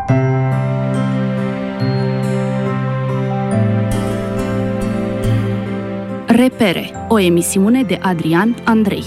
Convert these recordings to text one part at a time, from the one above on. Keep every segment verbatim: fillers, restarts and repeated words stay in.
Repere, o emisiune de Adrian Andrei.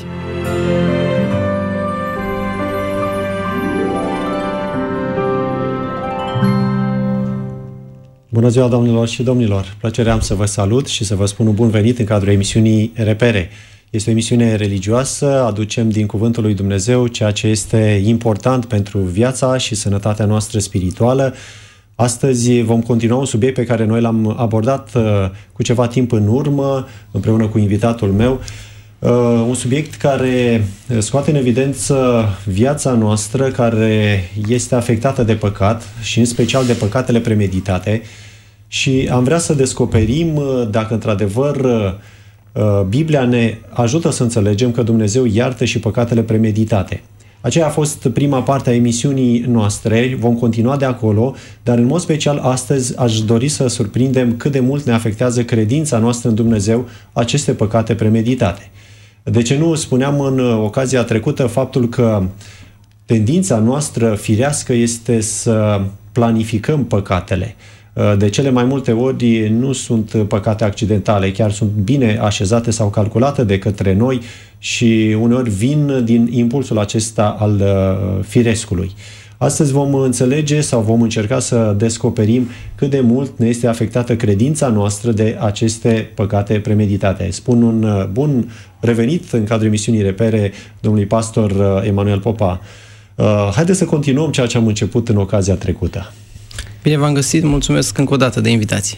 Bună ziua, doamnelor și domnilor! Plăcerea am să vă salut și să vă spun un bun venit în cadrul emisiunii Repere. Este o emisiune religioasă, aducem din Cuvântul lui Dumnezeu ceea ce este important pentru viața și sănătatea noastră spirituală. Astăzi vom continua un subiect pe care noi l-am abordat cu ceva timp în urmă, împreună cu invitatul meu. Un subiect care scoate în evidență viața noastră, care este afectată de păcat și în special de păcatele premeditate. Și am vrea să descoperim dacă într-adevăr Biblia ne ajută să înțelegem că Dumnezeu iartă și păcatele premeditate. Aceea a fost prima parte a emisiunii noastre, vom continua de acolo, dar în mod special astăzi aș dori să surprindem cât de mult ne afectează credința noastră în Dumnezeu aceste păcate premeditate. De ce nu spuneam în ocazia trecută faptul că tendința noastră firească este să planificăm păcatele. De cele mai multe ori nu sunt păcate accidentale, chiar sunt bine așezate sau calculate de către noi și uneori vin din impulsul acesta al firescului. Astăzi vom înțelege sau vom încerca să descoperim cât de mult ne este afectată credința noastră de aceste păcate premeditate. Spun un bun revenit în cadrul emisiunii Repere domnului pastor Emanuel Popa. Haideți să continuăm ceea ce am început în ocazia trecută. Bine v-am găsit, mulțumesc încă o dată de invitație.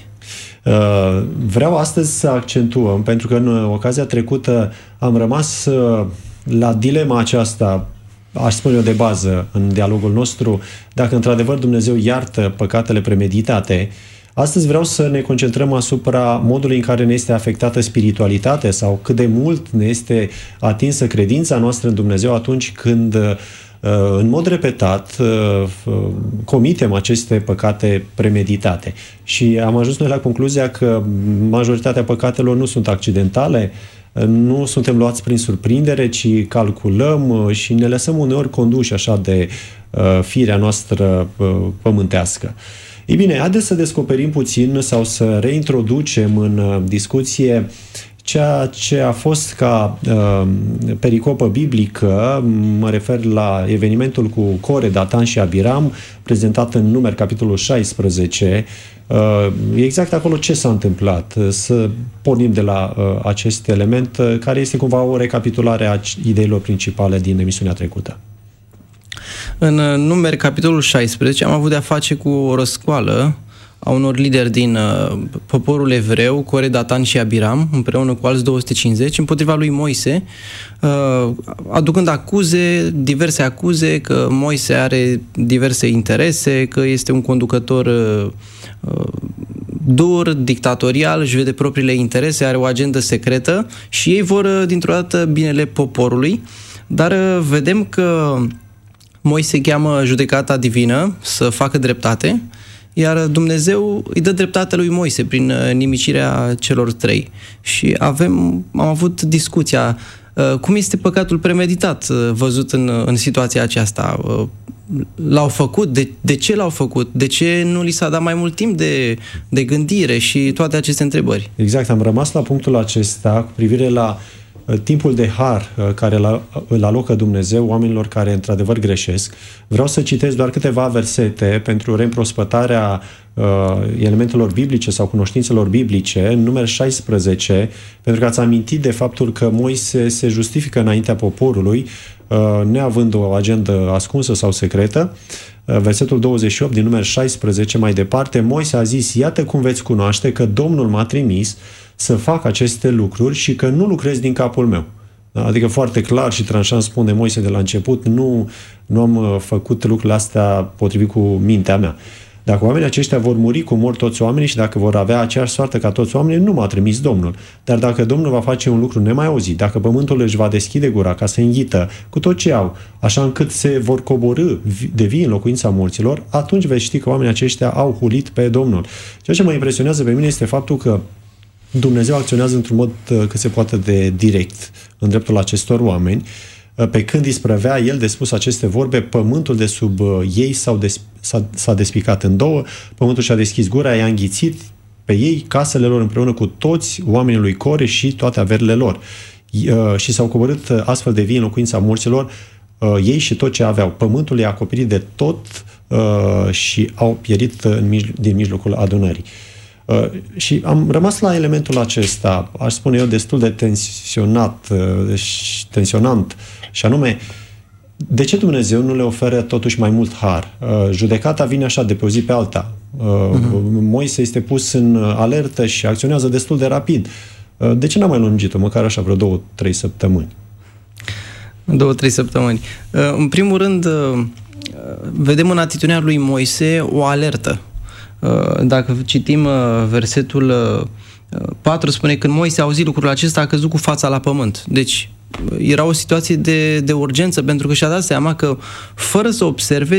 Vreau astăzi să accentuăm, pentru că în ocazia trecută am rămas la dilema aceasta, aș spune eu, de bază în dialogul nostru, dacă într-adevăr Dumnezeu iartă păcatele premeditate. Astăzi vreau să ne concentrăm asupra modului în care ne este afectată spiritualitatea sau cât de mult ne este atinsă credința noastră în Dumnezeu atunci când în mod repetat comitem aceste păcate premeditate. Și am ajuns noi la concluzia că majoritatea păcatelor nu sunt accidentale, nu suntem luați prin surprindere, ci calculăm și ne lăsăm uneori conduși așa de firea noastră pământească. Ei bine, haideți să descoperim puțin sau să reintroducem în discuție ceea ce a fost ca uh, pericopă biblică, mă refer la evenimentul cu Core, Datan și Abiram, prezentat în Numeri, capitolul șaisprezece. Uh, exact acolo ce s-a întâmplat. Să pornim de la uh, acest element, uh, care este cumva o recapitulare a ideilor principale din emisiunea trecută. În Numeri, capitolul șaisprezece, am avut de-a face cu o răscoală a unor lideri din uh, poporul evreu, Core, Datan și Abiram, împreună cu alți două sute cincizeci, împotriva lui Moise, uh, aducând acuze, diverse acuze, că Moise are diverse interese, că este un conducător uh, uh, dur, dictatorial, își vede propriile interese, are o agendă secretă și ei vor, uh, dintr-o dată, binele poporului, dar uh, vedem că Moise cheamă judecata divină să facă dreptate, iar Dumnezeu îi dă dreptate lui Moise prin nimicirea celor trei. Și avem, am avut discuția, cum este păcatul premeditat văzut în, în situația aceasta? L-au făcut? De, de ce l-au făcut? De ce nu li s-a dat mai mult timp de, de gândire și toate aceste întrebări? Exact, am rămas la punctul acesta cu privire la timpul de har care îl alocă Dumnezeu oamenilor care într-adevăr greșesc. Vreau să citesc doar câteva versete pentru reîmprospătarea uh, elementelor biblice sau cunoștințelor biblice în Numeri șaisprezece, pentru că ați amintit de faptul că Moise se justifică înaintea poporului, uh, neavând o agendă ascunsă sau secretă. Uh, versetul douăzeci și opt din Numeri șaisprezece, mai departe, Moise a zis: iată cum veți cunoaște că Domnul m-a trimis să fac aceste lucruri și că nu lucrez din capul meu. Adică foarte clar și tranșant spune Moise de la început, nu, nu am făcut lucrurile astea potrivit cu mintea mea. Dacă oamenii aceștia vor muri cum mor toți oamenii și dacă vor avea aceeași soartă ca toți oamenii, nu m-a trimis Domnul. Dar dacă Domnul va face un lucru nemai auzit, dacă pământul își va deschide gura ca să înghită cu tot ce au, așa încât se vor coborî de vii în locuința morților, atunci veți ști că oamenii aceștia au hulit pe Domnul. Ceea ce mă impresionează pe mine este faptul că Dumnezeu acționează într-un mod cât se poate de direct în dreptul acestor oameni. Pe când isprăvea el de spus aceste vorbe, pământul de sub ei s-au des, s-a, s-a despicat în două, pământul și-a deschis gura, i-a înghițit pe ei, casele lor împreună cu toți oamenii lui Core și toate averile lor. Și s-au coborât astfel de vii în locuința morților, ei și tot ce aveau. Pământul i-a acoperit de tot și au pierit din mijlocul adunării. Uh, și am rămas la elementul acesta, aș spune eu, destul de tensionat, uh, tensionant, și anume, de ce Dumnezeu nu le oferă totuși mai mult har? Uh, judecata vine așa, de pe o zi pe alta. Uh, uh-huh. Moise este pus în alertă și acționează destul de rapid. Uh, de ce n-a mai lungit-o, măcar așa vreo două, trei săptămâni? Două, trei săptămâni. Uh, în primul rând, uh, vedem în atitudinea lui Moise o alertă. Dacă citim versetul patru, spune: când Moise a auzit lucrul acesta, a căzut cu fața la pământ. Deci era o situație de, de urgență, pentru că și-a dat seama că, fără să observe,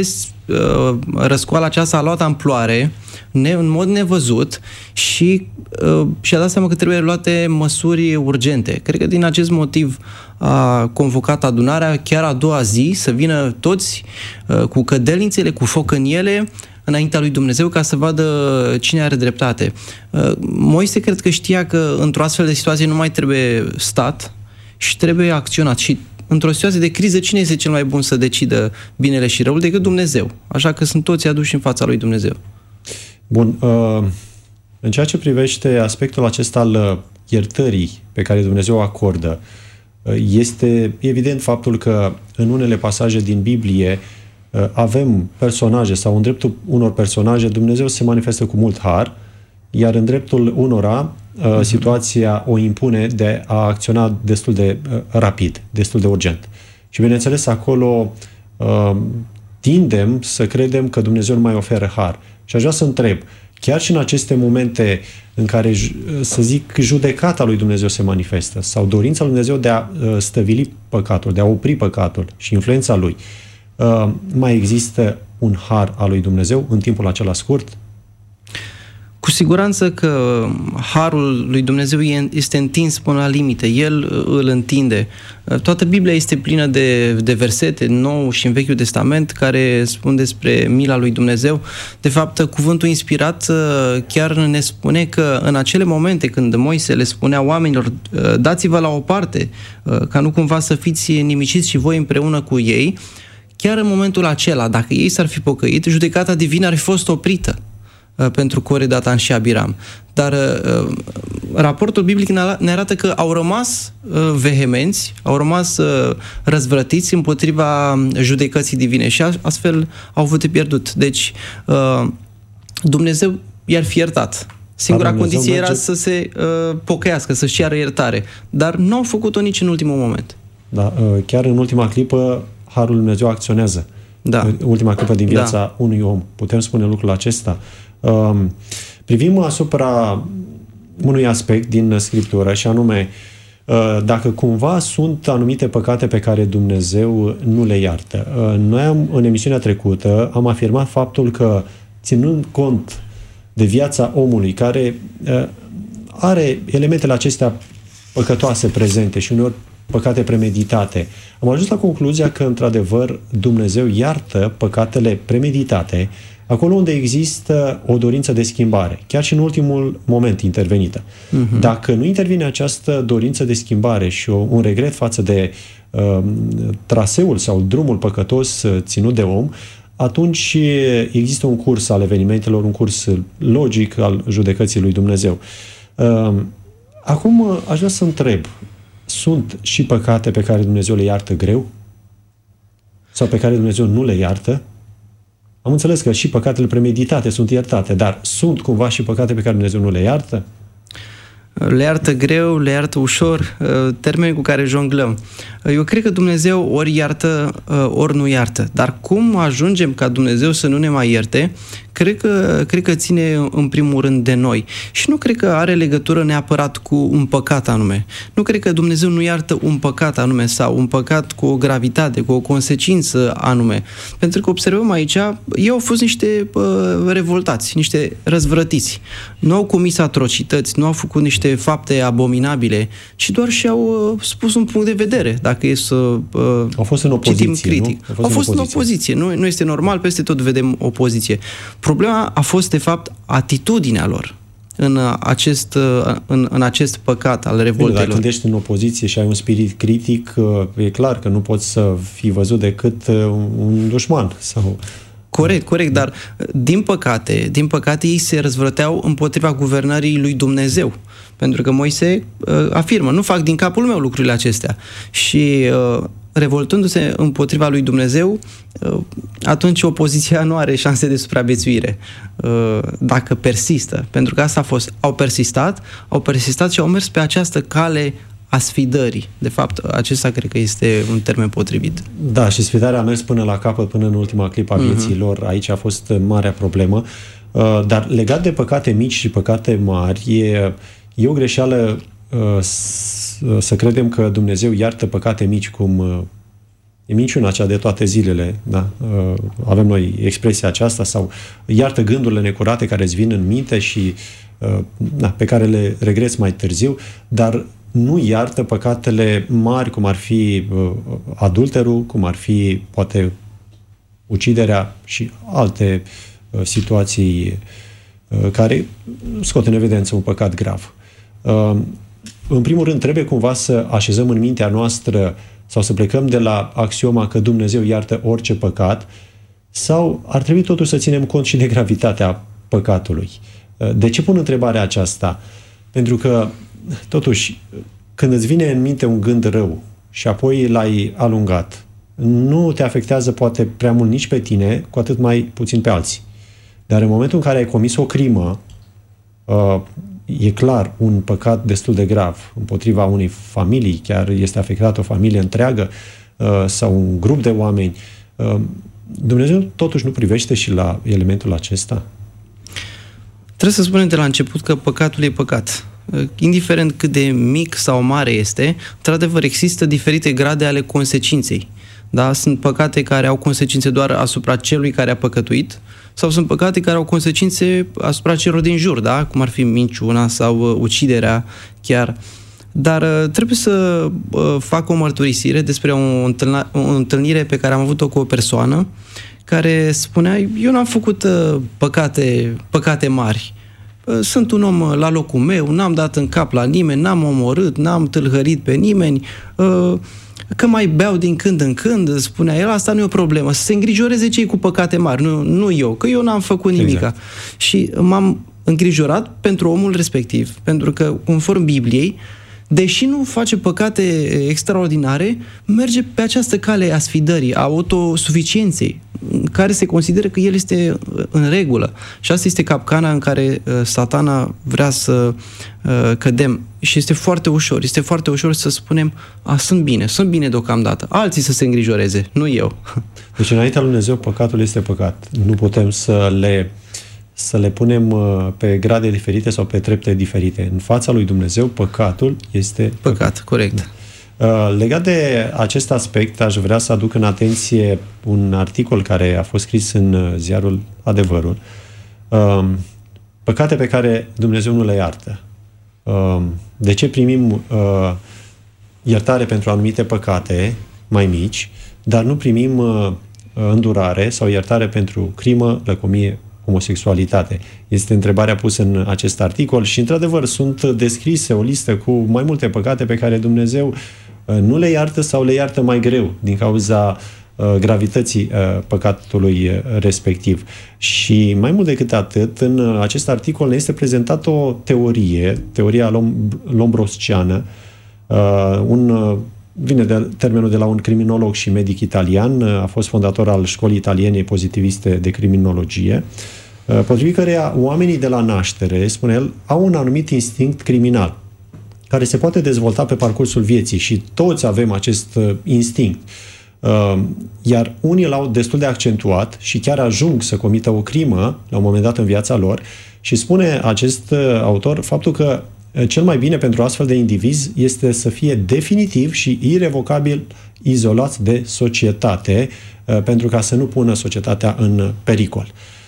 răscoala aceasta a luat amploare ne, în mod nevăzut și uh, și-a dat seama că trebuie luate măsuri urgente. Cred că din acest motiv a convocat adunarea chiar a doua zi să vină toți uh, cu cădelnițele, cu foc în ele, înaintea lui Dumnezeu, ca să vadă cine are dreptate. Moise cred că știa că într-o astfel de situație nu mai trebuie stat și trebuie acționat. Și într-o situație de criză, cine este cel mai bun să decidă binele și răul decât Dumnezeu? Așa că sunt toți aduși în fața lui Dumnezeu. Bun. În ceea ce privește aspectul acesta al iertării pe care Dumnezeu o acordă, este evident faptul că în unele pasaje din Biblie avem personaje sau în dreptul unor personaje Dumnezeu se manifestă cu mult har, iar în dreptul unora uh-huh. situația o impune de a acționa destul de uh, rapid, destul de urgent. Și bineînțeles acolo uh, tindem să credem că Dumnezeu nu mai oferă har. Și aș vrea să întreb, chiar și în aceste momente în care, să zic, judecata lui Dumnezeu se manifestă sau dorința lui Dumnezeu de a uh, stăvili păcatul, de a opri păcatul și influența lui, Uh, mai există un har al lui Dumnezeu în timpul acela scurt? Cu siguranță că harul lui Dumnezeu este întins până la limite. El îl întinde. Toată Biblia este plină de, de versete, nou și în Vechiul Testament, care spun despre mila lui Dumnezeu. De fapt, cuvântul inspirat chiar ne spune că în acele momente când Moise le spunea oamenilor: dați-vă la o parte, ca nu cumva să fiți nimiciți și voi împreună cu ei, chiar în momentul acela, dacă ei s-ar fi pocăit, judecata divină ar fi fost oprită uh, pentru Core, Datan și Abiram. Dar uh, raportul biblic ne arată că au rămas uh, vehemenți, au rămas uh, răzvrătiți împotriva judecății divine și astfel au avut de pierdut. Deci uh, Dumnezeu i-ar fi iertat. Singura Dar condiție merge... era să se uh, pocăiască, să-și ceară iertare. Dar nu au făcut-o nici în ultimul moment. Da, uh, chiar în ultima clipă harul lui Dumnezeu acționează. Da. Ultima clipă din viața da. unui om. Putem spune lucrul acesta. Um, privim asupra unui aspect din Scriptură și anume, uh, dacă cumva sunt anumite păcate pe care Dumnezeu nu le iartă. Uh, noi am, în emisiunea trecută am afirmat faptul că, ținând cont de viața omului care uh, are elementele acestea păcătoase prezente și uneori păcate premeditate, am ajuns la concluzia că, într-adevăr, Dumnezeu iartă păcatele premeditate acolo unde există o dorință de schimbare, chiar și în ultimul moment intervenită. Uh-huh. Dacă nu intervine această dorință de schimbare și o, un regret față de uh, traseul sau drumul păcătos uh, ținut de om, atunci există un curs al evenimentelor, un curs logic al judecății lui Dumnezeu. Uh, acum uh, aș vrea să întreb, sunt și păcate pe care Dumnezeu le iartă greu? Sau pe care Dumnezeu nu le iartă? Am înțeles că și păcatele premeditate sunt iertate, dar sunt cumva și păcate pe care Dumnezeu nu le iartă? Le iartă greu, le iartă ușor, termeni cu care jonglăm. Eu cred că Dumnezeu ori iartă, ori nu iartă. Dar cum ajungem ca Dumnezeu să nu ne mai ierte? Cred că, cred că ține în primul rând de noi. Și nu cred că are legătură neapărat cu un păcat anume. Nu cred că Dumnezeu nu iartă un păcat anume sau un păcat cu o gravitate, cu o consecință anume. Pentru că observăm aici, ei au fost niște uh, revoltați, niște răzvrătiți. Nu au comis atrocități, nu au făcut niște fapte abominabile, ci doar și-au uh, spus un punct de vedere. Dacă dacă e să uh, Au fost în opoziție, citim critic. Nu? Au fost, Au în, fost opoziție. în opoziție. Nu, nu este normal, peste tot vedem opoziție. Problema a fost, de fapt, atitudinea lor în acest, în, în acest păcat al revoltelor. Bine, dacă când ești în opoziție și ai un spirit critic, e clar că nu poți să fii văzut decât un dușman. Sau... Corect, corect, dar din păcate, din păcate ei se răzvrăteau împotriva guvernării lui Dumnezeu. Pentru că Moise uh, afirmă, nu fac din capul meu lucrurile acestea. Și uh, revoltându-se împotriva lui Dumnezeu, uh, atunci opoziția nu are șanse de supraviețuire uh, dacă persistă. Pentru că asta a fost. Au persistat, au persistat și au mers pe această cale a sfidării. De fapt, acesta cred că este un termen potrivit. Da, și sfidarea a mers până la capăt, până în ultima clipă a vieții uh-huh. lor. Aici a fost marea problemă. Uh, dar legat de păcate mici și păcate mari, e, e o greșeală uh, să credem că Dumnezeu iartă păcate mici, cum uh, e minciuna aceea de toate zilele. Da? Uh, avem noi expresia aceasta, sau iartă gândurile necurate care îți vin în minte și uh, da, pe care le regreți mai târziu, dar nu iartă păcatele mari, cum ar fi uh, adulterul, cum ar fi, poate, uciderea și alte uh, situații uh, care scot în evidență un păcat grav. Uh, în primul rând, trebuie cumva să așezăm în mintea noastră sau să plecăm de la axioma că Dumnezeu iartă orice păcat, sau ar trebui totuși să ținem cont și de gravitatea păcatului. Uh, de ce pun întrebarea aceasta? Pentru că totuși, când îți vine în minte un gând rău și apoi l-ai alungat, nu te afectează poate prea mult nici pe tine, cu atât mai puțin pe alții. Dar în momentul în care ai comis o crimă, e clar un păcat destul de grav împotriva unei familii, chiar este afectată o familie întreagă sau un grup de oameni, Dumnezeu totuși nu privește și la elementul acesta? Trebuie să spunem de la început că păcatul e păcat. Indiferent cât de mic sau mare este, într-adevăr există diferite grade ale consecinței. Da? Sunt păcate care au consecințe doar asupra celui care a păcătuit, sau sunt păcate care au consecințe asupra celor din jur, da? Cum ar fi minciuna sau uh, uciderea chiar. Dar uh, trebuie să uh, fac o mărturisire despre o, întâlna, o întâlnire pe care am avut-o cu o persoană care spunea: eu n-am făcut uh, păcate, păcate mari. Sunt un om la locul meu, n-am dat în cap la nimeni, n-am omorât, n-am tâlhărit pe nimeni, că mai beau din când în când, spunea el, asta nu e o problemă. Să se îngrijoreze cei cu păcate mari, nu, nu eu, că eu n-am făcut nimica. Exact. Și m-am îngrijorat pentru omul respectiv, pentru că, conform Bibliei, deși nu face păcate extraordinare, merge pe această cale a sfidării, a autosuficienței, în care se consideră că el este în regulă. Și asta este capcana în care uh, Satana vrea să uh, cădem. Și este foarte ușor, este foarte ușor să spunem: a, sunt bine, sunt bine deocamdată. Alții să se îngrijoreze, nu eu. Deci înaintea lui Dumnezeu păcatul este păcat. Nu putem să le să le punem pe grade diferite sau pe trepte diferite. În fața lui Dumnezeu, păcatul este păcat. Păcat, corect. Legat de acest aspect, aș vrea să aduc în atenție un articol care a fost scris în ziarul Adevărul. Păcate pe care Dumnezeu nu le iartă. De ce primim iertare pentru anumite păcate mai mici, dar nu primim îndurare sau iertare pentru crimă, lăcomie, homosexualitate? Este întrebarea pusă în acest articol și, într-adevăr, sunt descrise o listă cu mai multe păcate pe care Dumnezeu nu le iartă sau le iartă mai greu din cauza gravității păcatului respectiv. Și mai mult decât atât, în acest articol ne este prezentată o teorie, teoria lombrosciană, un vine de termenul de la un criminolog și medic italian, a fost fondator al școlii italiene pozitiviste de criminologie, potrivit căreia oamenii de la naștere, spune el, au un anumit instinct criminal care se poate dezvolta pe parcursul vieții și toți avem acest instinct. Iar unii l-au destul de accentuat și chiar ajung să comită o crimă la un moment dat în viața lor și spune acest autor faptul că cel mai bine pentru astfel de indivizi este să fie definitiv și irevocabil izolați de societate, pentru ca să nu pună societatea în pericol.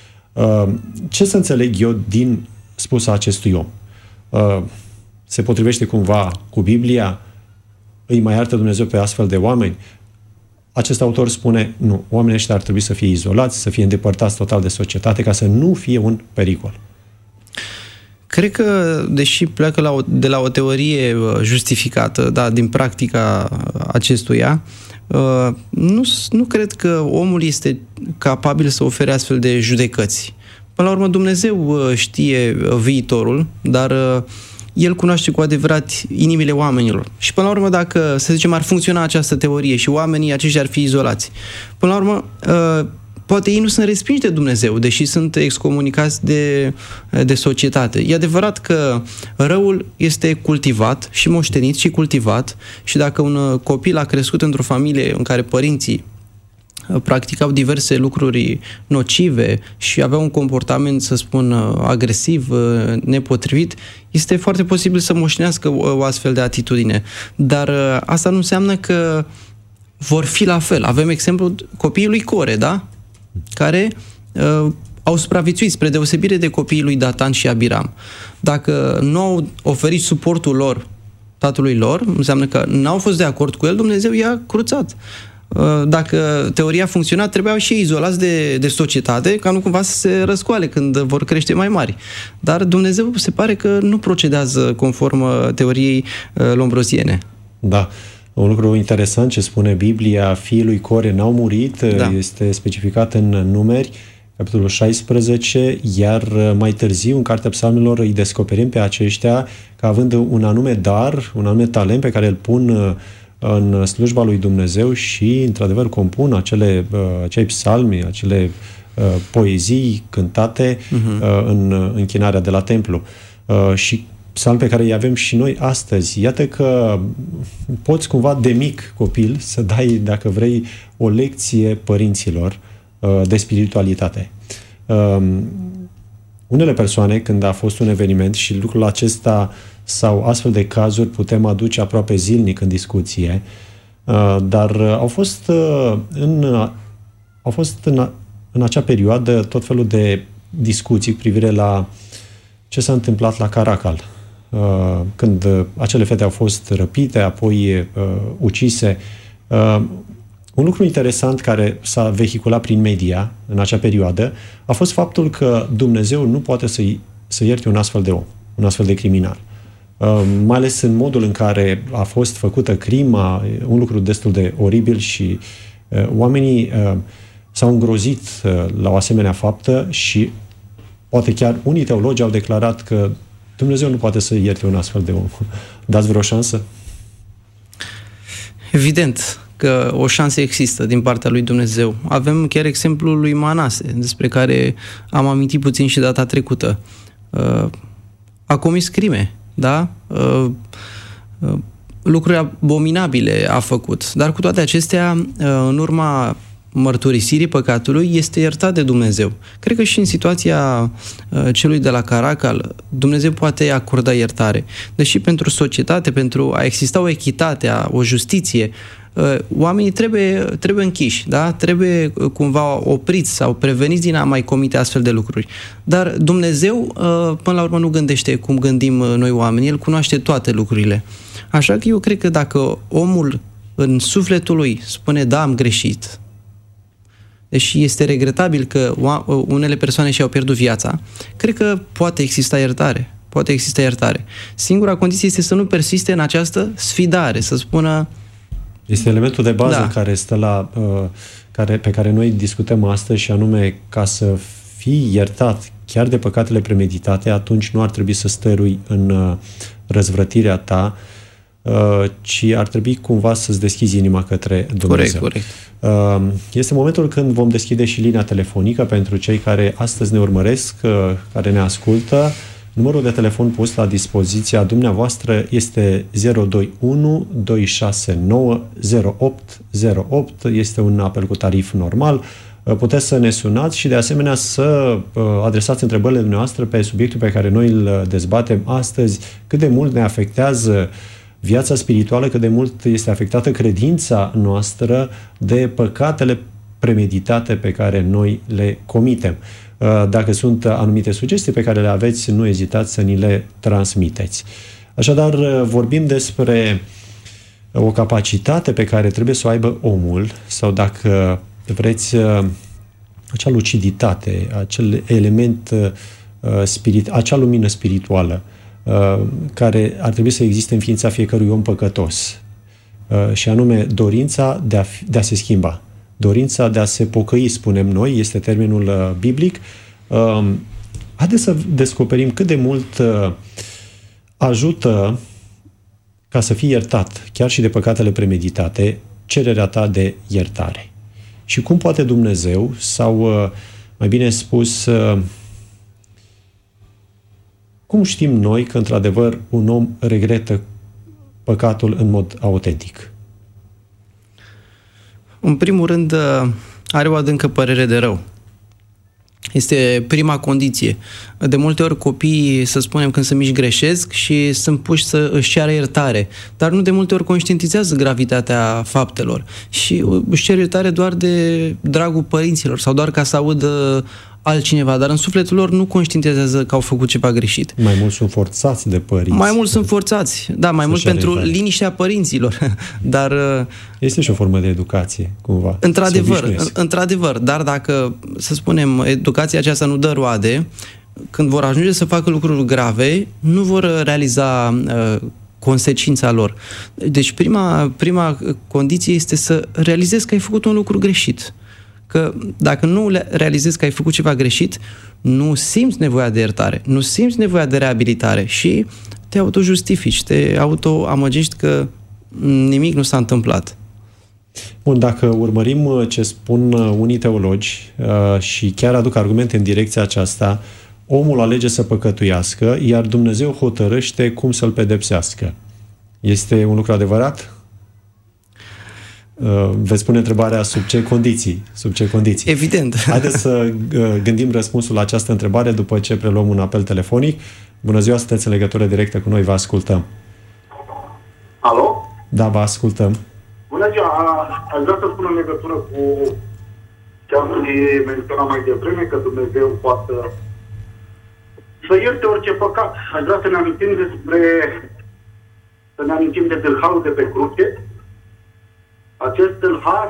Ce să înțeleg eu din spusa acestui om? Se potrivește cumva cu Biblia? îi mai iartă Dumnezeu pe astfel de oameni? Acest autor spune, nu, oamenii ăștia ar trebui să fie izolați, să fie îndepărtați total de societate, ca să nu fie un pericol. Cred că, deși pleacă la o, de la o teorie justificată, da, din practica acestuia, nu, nu cred că omul este capabil să ofere astfel de judecăți. Până la urmă, Dumnezeu știe viitorul, dar El cunoaște cu adevărat inimile oamenilor. Și până la urmă, dacă, să zicem, ar funcționa această teorie și oamenii aceștia ar fi izolați, până la urmă, poate ei nu sunt respinși de Dumnezeu, deși sunt excomunicați de, de societate. E adevărat că răul este cultivat și moștenit și cultivat și dacă un copil a crescut într-o familie în care părinții practicau diverse lucruri nocive și aveau un comportament, să spun, agresiv, nepotrivit, este foarte posibil să moștenească o astfel de atitudine. Dar asta nu înseamnă că vor fi la fel. Avem exemplul copiii lui Core, da? Care uh, au supraviețuit spre deosebire de copiii lui Datan și Abiram. Dacă nu au oferit suportul lor tatălui lor, înseamnă că n-au fost de acord cu el, Dumnezeu i-a cruțat. Uh, dacă teoria a funcționat, trebuiau și ei izolați de, de societate, ca nu cumva să se răscoale când vor crește mai mari. Dar Dumnezeu se pare că nu procedează conform teoriei uh, lombroziene. Da. Un lucru interesant ce spune Biblia, fiii lui Core n-au murit, da. Este specificat în Numeri, capitolul șaisprezece, iar mai târziu, în Cartea Psalmilor, îi descoperim pe aceștia ca având un anume dar, un anume talent pe care îl pun în slujba lui Dumnezeu și, într-adevăr, compun acele, acei psalmi, acele poezii cântate uh-huh. în închinarea de la templu. Și psalmi pe care îi avem și noi astăzi. Iată că poți cumva de mic copil să dai, dacă vrei, o lecție părinților de spiritualitate. Unele persoane, când a fost un eveniment și lucrul acesta sau astfel de cazuri putem aduce aproape zilnic în discuție, dar au fost în, au fost în, în acea perioadă tot felul de discuții cu privire la ce s-a întâmplat la Caracal, când acele fete au fost răpite, apoi uh, ucise. Uh, un lucru interesant care s-a vehiculat prin media în acea perioadă a fost faptul că Dumnezeu nu poate să, să ierte un astfel de om, un astfel de criminal. Uh, mai ales în modul în care a fost făcută crima, un lucru destul de oribil și uh, oamenii uh, s-au îngrozit uh, la o asemenea faptă și poate chiar unii teologi au declarat că Dumnezeu nu poate să ierte un astfel de om. Dați vreo șansă? Evident că o șansă există din partea lui Dumnezeu. Avem chiar exemplul lui Manase, despre care am amintit puțin și data trecută. A comis crime, da? Lucruri abominabile a făcut. Dar cu toate acestea, în urma mărturisirii păcatului, este iertat de Dumnezeu. Cred că și în situația uh, celui de la Caracal, Dumnezeu poate acorda iertare. Deși pentru societate, pentru a exista o echitate, o justiție, uh, oamenii trebuie, trebuie închiși, da? Trebuie uh, cumva opriți sau preveniți din a mai comite astfel de lucruri. Dar Dumnezeu, uh, până la urmă, nu gândește cum gândim noi oamenii, El cunoaște toate lucrurile. Așa că eu cred că dacă omul în sufletul lui spune, da, am greșit, deși este regretabil că unele persoane și-au pierdut viața, cred că poate exista iertare. Poate exista iertare. Singura condiție este să nu persiste în această sfidare, să spună... Este elementul de bază da. care stă la, uh, care, pe care noi discutăm astăzi și anume ca să fii iertat chiar de păcatele premeditate, atunci nu ar trebui să stărui în uh, răzvrătirea ta, Uh, ci ar trebui cumva să-ți deschizi inima către Dumnezeu. Corect, corect. Uh, este momentul când vom deschide și linia telefonică pentru cei care astăzi ne urmăresc, uh, care ne ascultă. Numărul de telefon pus la dispoziția dumneavoastră este zero doi unu doi șase nouă zero opt zero opt. Este un apel cu tarif normal. Uh, puteți să ne sunați și de asemenea să uh, adresați întrebările dumneavoastră pe subiectul pe care noi îl dezbatem astăzi. Cât de mult ne afectează viața spirituală, cât de mult este afectată credința noastră de păcatele premeditate pe care noi le comitem. Dacă sunt anumite sugestii pe care le aveți, nu ezitați să ni le transmiteți. Așadar, vorbim despre o capacitate pe care trebuie să o aibă omul, sau dacă vreți, acea luciditate, acel element spirit, acea lumină spirituală care ar trebui să existe în ființa fiecărui om păcătos, și anume dorința de a, de a se schimba, dorința de a se pocăi, spunem noi, este termenul biblic. Haideți să descoperim cât de mult ajută ca să fii iertat, chiar și de păcatele premeditate, cererea ta de iertare. Și cum poate Dumnezeu, sau mai bine spus, cum știm noi că într-adevăr un om regretă păcatul în mod autentic? În primul rând, are o adâncă părere de rău. Este prima condiție. De multe ori copiii, să spunem, când sunt mici, greșesc și sunt puși să își ceară iertare, dar nu de multe ori conștientizează gravitatea faptelor și își cer iertare doar de dragul părinților sau doar ca să audă altcineva, dar în sufletul lor nu conștientizează că au făcut ceva greșit. Mai mult sunt forțați de părinți. Mai mult sunt forțați, da, mai mult pentru iertare. Liniștea părinților. Dar este și o formă de educație, cumva. Într-adevăr, într-adevăr, dar dacă, să spunem, educația aceasta nu dă roade, când vor ajunge să facă lucruri grave, nu vor realiza uh, consecința lor. Deci prima, prima condiție este să realizezi că ai făcut un lucru greșit. Că dacă nu realizezi că ai făcut ceva greșit, nu simți nevoia de iertare, nu simți nevoia de reabilitare și te autojustifici, te autoamăgești că nimic nu s-a întâmplat. Bun, dacă urmărim ce spun unii teologi și chiar aduc argumente în direcția aceasta, omul alege să păcătuiască, iar Dumnezeu hotărăște cum să-l pedepsească. Este un lucru adevărat? Veți pune întrebarea sub ce condiții? Sub ce condiții? Evident. Haideți să gândim răspunsul la această întrebare după ce preluăm un apel telefonic. Bună ziua, sunteți în legătură directă cu noi, vă ascultăm. Alo? Da, vă ascultăm. Bună ziua, aș vrea să spun în legătură cu ce am menționat mai devreme, că Dumnezeu poate să ierte orice păcat. Aș vrea să ne amintim despre să ne amintim de tâlharul de pe cruce. Acest tâlhar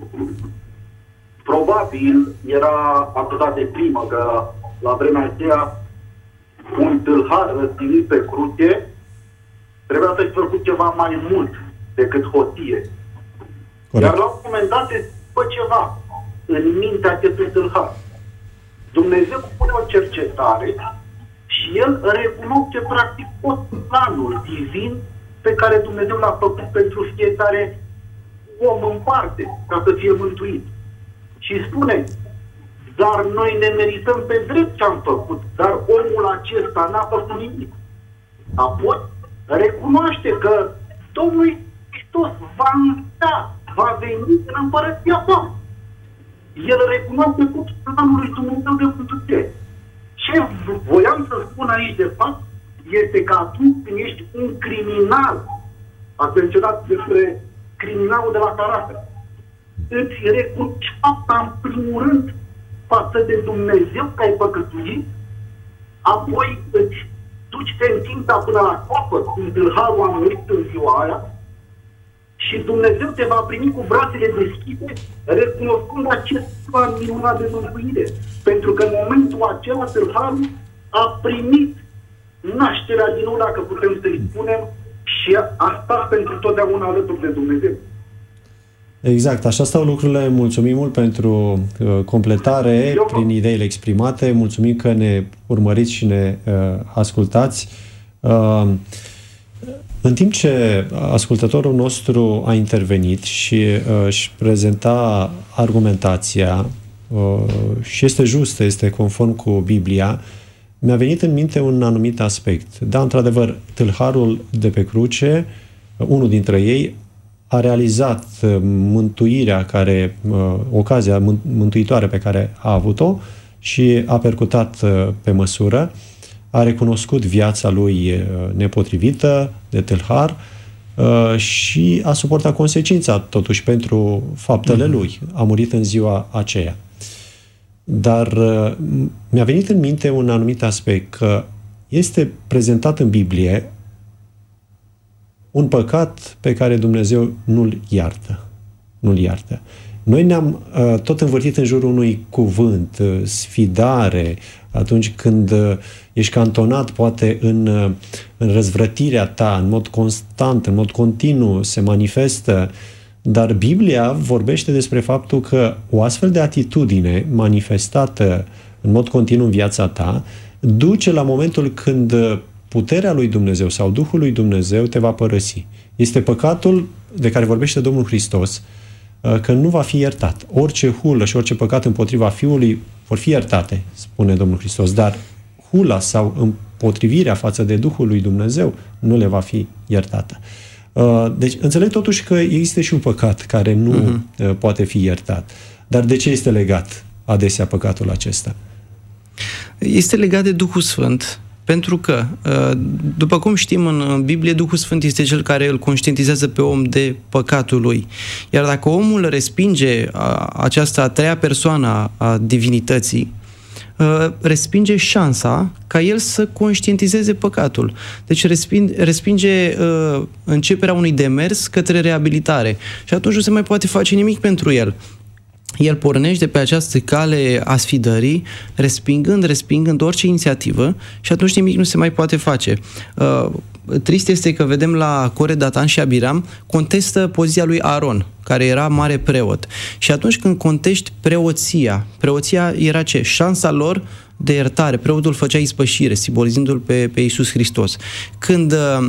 probabil era acuzat de crimă, că la vremea aceea un tâlhar răstignit pe cruce trebuia să-și făcut ceva mai mult decât hoție. Corect. Iar la un moment dat se fă ceva în mintea acestui tâlhar. Dumnezeu pune o cercetare și el recunoaște practic tot planul divin pe care Dumnezeu l-a făcut pentru fiecare om în parte, ca să fie mântuit. Și spune, dar noi ne merităm pe drept ce am făcut, dar omul acesta n-a făcut nimic. Apoi recunoaște că Domnul Hristos va însta, va veni în împărăția sa. El recunoaște tot planul lui Dumnezeu de mântuire. Ce voiam să spun aici, de fapt, este că atunci când ești un criminal, ați menționat despre criminalul de la caracter, îți recunoști fapta în primul rând față de Dumnezeu că ai păcătuit, apoi îți duci sentința până la capăt, când tâlharul a murit în ziua aia, și Dumnezeu te va primi cu brațele deschise, recunoscând acest plan minunat de mântuire. Pentru că în momentul acela tâlharul a primit nașterea din nou, dacă putem să-i spunem, și a stat pentru totdeauna alături de Dumnezeu. Exact, așa stau lucrurile. Mulțumim mult pentru uh, completare Eu prin ideile exprimate. Mulțumim că ne urmăriți și ne uh, ascultați. Uh, în timp ce ascultătorul nostru a intervenit și uh, își prezenta argumentația uh, și este justă, este conform cu Biblia, mi-a venit în minte un anumit aspect. Da, într-adevăr, tâlharul de pe cruce, unul dintre ei, a realizat mântuirea care, ocazia mântuitoare pe care a avut-o și a percutat pe măsură, a recunoscut viața lui nepotrivită de tâlhar și a suportat consecința totuși pentru faptele lui. A murit în ziua aceea. Dar mi-a venit în minte un anumit aspect, că este prezentat în Biblie un păcat pe care Dumnezeu nu-l iartă. Nu-l iartă. Noi ne-am uh, tot învârtit în jurul unui cuvânt, uh, sfidare, atunci când uh, ești cantonat poate în, uh, în răzvrătirea ta, în mod constant, în mod continuu, se manifestă. Dar Biblia vorbește despre faptul că o astfel de atitudine manifestată în mod continuu în viața ta duce la momentul când puterea lui Dumnezeu sau Duhul lui Dumnezeu te va părăsi. Este păcatul de care vorbește Domnul Hristos, că nu va fi iertat. Orice hulă și orice păcat împotriva Fiului vor fi iertate, spune Domnul Hristos, dar hula sau împotrivirea față de Duhul lui Dumnezeu nu le va fi iertată. Deci, înțeleg totuși că există și un păcat care nu uh-huh. poate fi iertat. Dar de ce este legat adesea păcatul acesta? Este legat de Duhul Sfânt, pentru că, după cum știm în Biblie, Duhul Sfânt este cel care îl conștientizează pe om de păcatul lui. Iar dacă omul respinge această a treia persoană a divinității, respinge șansa ca el să conștientizeze păcatul. Deci respinge, respinge uh, începerea unui demers către reabilitare. Și atunci nu se mai poate face nimic pentru el. El pornește pe această cale a sfidării, respingând, respingând orice inițiativă și atunci nimic nu se mai poate face. Uh, trist este că vedem la Core, Datan și Abiram contestă poziția lui Aron, care era mare preot. Și atunci când contești preoția, preoția era ce? Șansa lor de iertare. Preotul făcea ispășire, simbolizându-l pe, pe Iisus Hristos. Când uh,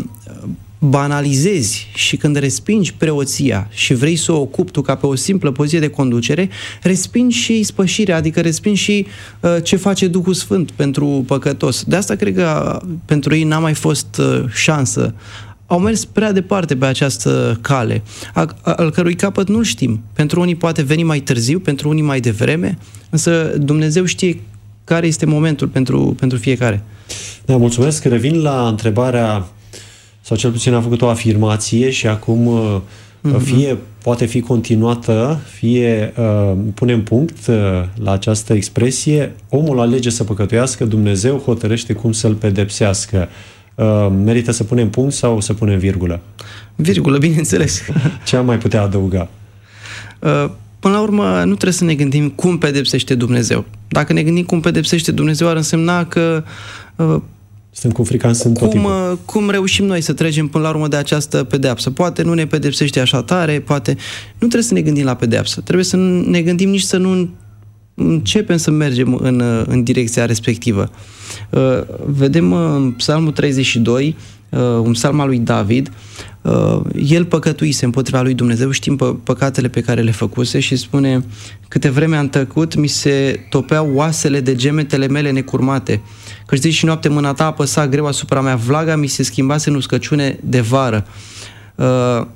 banalizezi și când respingi preoția și vrei să o ocupi tu ca pe o simplă poziție de conducere, respingi și ispășirea, adică respingi și uh, ce face Duhul Sfânt pentru păcătos. De asta cred că pentru ei n-a mai fost uh, șansă. Au mers prea departe pe această cale, al cărui capăt nu-l știm. Pentru unii poate veni mai târziu, pentru unii mai devreme, însă Dumnezeu știe care este momentul pentru, pentru fiecare. Da, mulțumesc. Revin la întrebarea, sau cel puțin am făcut o afirmație și acum mm-hmm. fie poate fi continuată, fie uh, punem punct uh, la această expresie: omul alege să păcătuiască, Dumnezeu hotărăște cum să-l pedepsească. Uh, merită să punem punct sau să punem virgulă? Virgulă, bineînțeles. Ce am mai putea adăuga? Uh, până la urmă, nu trebuie să ne gândim cum pedepsește Dumnezeu. Dacă ne gândim cum pedepsește Dumnezeu, ar însemna că uh, Suntem cu frica în sân tot cum, timpul. Cum reușim noi să trecem până la urmă de această pedeapsă? Poate nu ne pedepsește așa tare, poate... Nu trebuie să ne gândim la pedeapsă. Trebuie să ne gândim nici să nu începem să mergem în, în direcția respectivă. Uh, vedem în Psalmul treizeci și doi, uh, un psalm al lui David, uh, el păcătuise împotriva lui Dumnezeu, știm pă- păcatele pe care le făcuse și spune: câte vreme am tăcut, mi se topeau oasele de gemetele mele necurmate, căci zi și noapte mâna ta apăsa greu asupra mea, vlaga mi se schimbase în uscăciune de vară. Uh,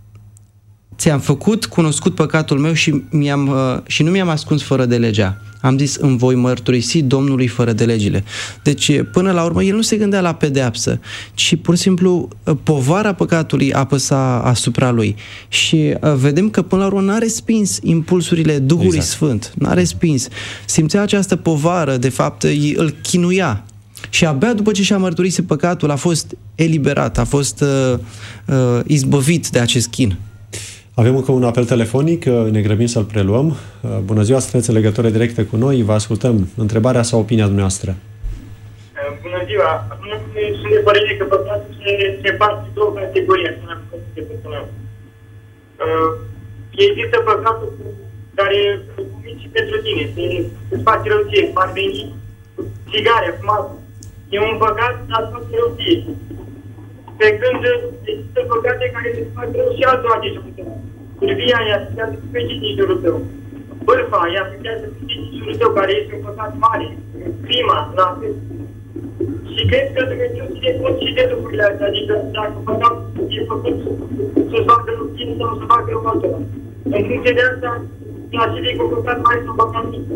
Ți-am făcut cunoscut păcatul meu și, mi-am, uh, și nu mi-am ascuns fără de legea. Am zis: îmi voi mărturisi Domnului fără de legile. Deci, până la urmă, el nu se gândea la pedeapsă, ci pur și simplu povara păcatului apăsa asupra lui. Și uh, vedem că până la urmă n-a respins impulsurile Duhului exact. Sfânt. N-a respins. Simțea această povară, de fapt, îl chinuia. Și abia după ce și-a mărturisit păcatul, a fost eliberat, a fost uh, uh, izbăvit de acest chin. Avem încă un apel telefonic, ne grăbim să-l preluăm. Bună ziua, sunteți în legătură directă cu noi, vă ascultăm. Întrebarea sau opinia dumneavoastră? Bună ziua! Sunt de părere că păcatul se, se parte două categorii, așa ne-am făcut de personal. Există păcatul care comiți și pentru tine, îți face răuție, parvenit, țigare, fumat. E un păcat, dar tot răuție. Pe când există păcate care se fac rău și altora din jurul tău. Curvia ea se afectează pe cei din jurul tău. Bârfa ea se afectează pe cei din jurul tău, care este un păcat mare. Crima, la fel. Și cred că Dumnezeu ține cont și de lucrurile astea. Adică dacă păcatul e făcut să-ți facă rău tine sau să facă rău altora. În funcție de asta, clasific un păcat mare sau păcat mic.